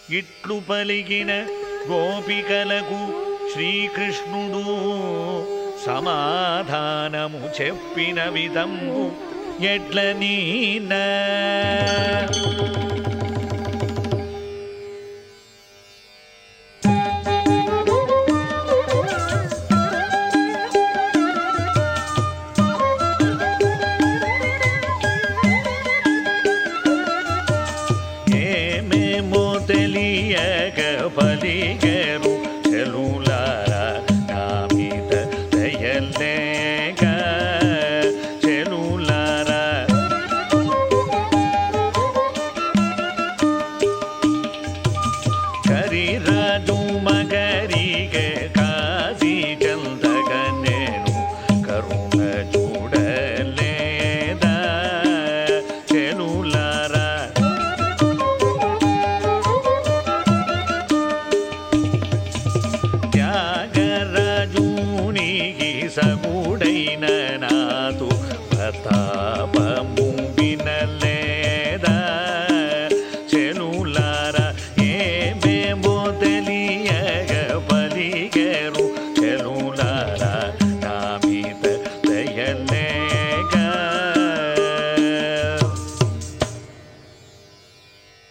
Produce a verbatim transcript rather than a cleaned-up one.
ఇట్లు పలికిన గోపికలకు శ్రీకృష్ణుడు సమాధానము చెప్పిన విధంబు ఎట్లనీనా ఏమేమో తెలియక పలికెరు చెలులారా నా మీద దయలేక చెలులారా కరిరాజు మగరిగే కాశీ చందగ నేను కరుణ చూడలేదా చెలులారా త్యాగరాజునికి సగుడైన నాతో ప్రతాపము